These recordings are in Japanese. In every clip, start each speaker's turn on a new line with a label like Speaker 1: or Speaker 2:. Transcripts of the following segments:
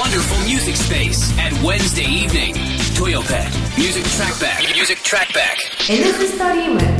Speaker 1: Wonderful music space at Wednesday evening. Toyopet Music Trackback. Music Trackback.
Speaker 2: Nストリーム。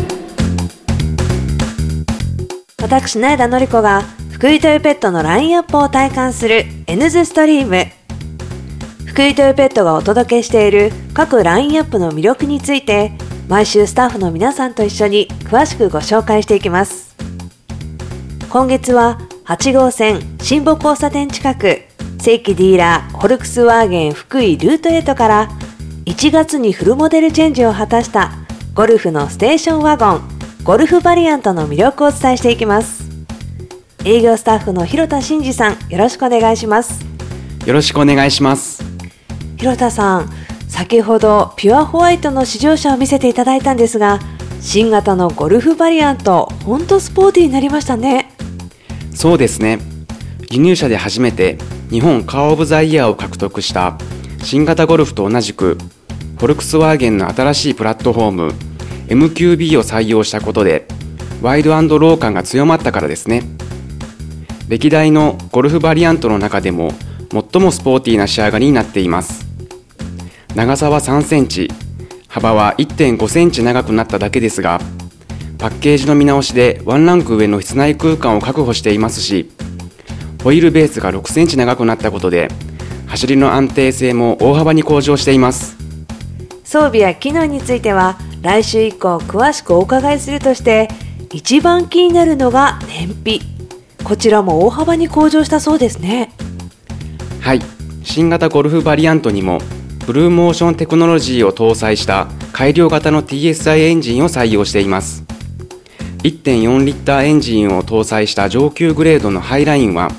Speaker 2: 私苗田のり子が福井トヨペットのラインアップを体感する N ズストリーム。福井トヨペットがお届けしている各ラインアップの魅力について毎週スタッフの皆さんと一緒に詳しくご紹介していきます。今月は8号線新保交差点近く正規ディーラーフォルクスワーゲン福井ルート8から1月にフルモデルチェンジを果たしたゴルフのステーションワゴンゴルフバリアントの魅力をお伝えしていきます。営業スタッフの広田真二さん、よろしくお願いします。
Speaker 3: よろしくお願いします。
Speaker 2: 広田さん、先ほどピュアホワイトの試乗車を見せていただいたんですが、新型のゴルフバリアント、ほんとスポーティーになりましたね。
Speaker 3: そうですね。輸入車で初めて日本カーオブザイヤーを獲得した新型ゴルフと同じくフォルクスワーゲンの新しいプラットフォーム MQB を採用したことでワイド&ロー感が強まったからですね。歴代のゴルフバリアントの中でも最もスポーティーな仕上がりになっています。長さは3センチ、幅は 1.5 センチ長くなっただけですが、パッケージの見直しでワンランク上の室内空間を確保していますし、ホイールベースが6センチ長くなったことで走りの安定性も大幅に向上しています。
Speaker 2: 装備や機能については来週以降詳しくお伺いするとして、一番気になるのが燃費。こちらも大幅に向上したそうですね。
Speaker 3: はい、新型ゴルフバリアントにもブルーモーションテクノロジーを搭載した改良型の TSI エンジンを採用しています。 1.4 リッターエンジンを搭載した上級グレードのハイラインは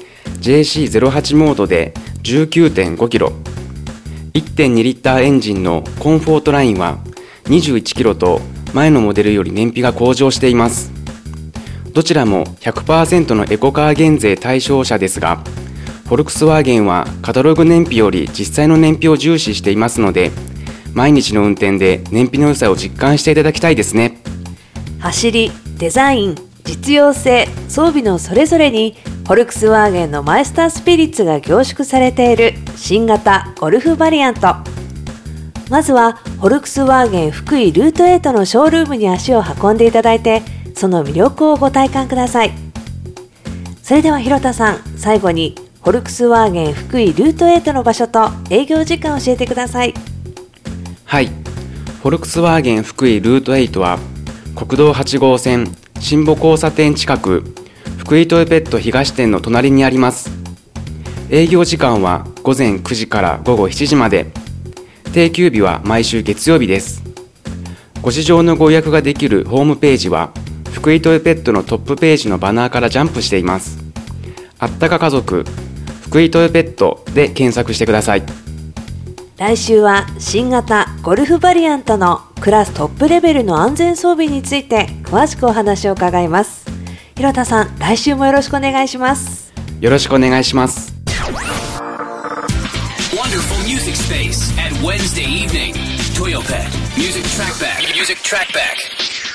Speaker 3: JC08 モードで 19.5 キロ、 1.2 リッターエンジンのコンフォートラインは21キロと前のモデルより燃費が向上しています。どちらも 100% のエコカー減税対象車ですが、フォルクスワーゲンはカタログ燃費より実際の燃費を重視していますので、毎日の運転で燃費の良さを実感していただきたいですね。
Speaker 2: 走り、デザイン、実用性、装備のそれぞれにフォルクスワーゲンのマイスタースピリッツが凝縮されている新型ゴルフバリアント。まずはフォルクスワーゲン福井ルート8のショールームに足を運んでいただいて、その魅力をご体感ください。それでは広田さん、最後にフォルクスワーゲン福井ルート8の場所と営業時間を教えてください。
Speaker 3: はい、フォルクスワーゲン福井ルート8は国道8号線新保交差点近く福井トヨペット東店の隣にあります。営業時間は午前9時から午後7時まで、定休日は毎週月曜日です。ご試乗のご予約ができるホームページは福井トヨペットのトップページのバナーからジャンプしています。あったか家族福井トヨペットで検索してください。
Speaker 2: 来週は新型ゴルフバリアントのクラストップレベルの安全装備について詳しくお話を伺います。広田さん、来週もよろしくお願いします。
Speaker 3: よろしくお願いします。
Speaker 1: Wonderful music space at Wednesday evening. Toyopet Music Trackback. Music Trackback.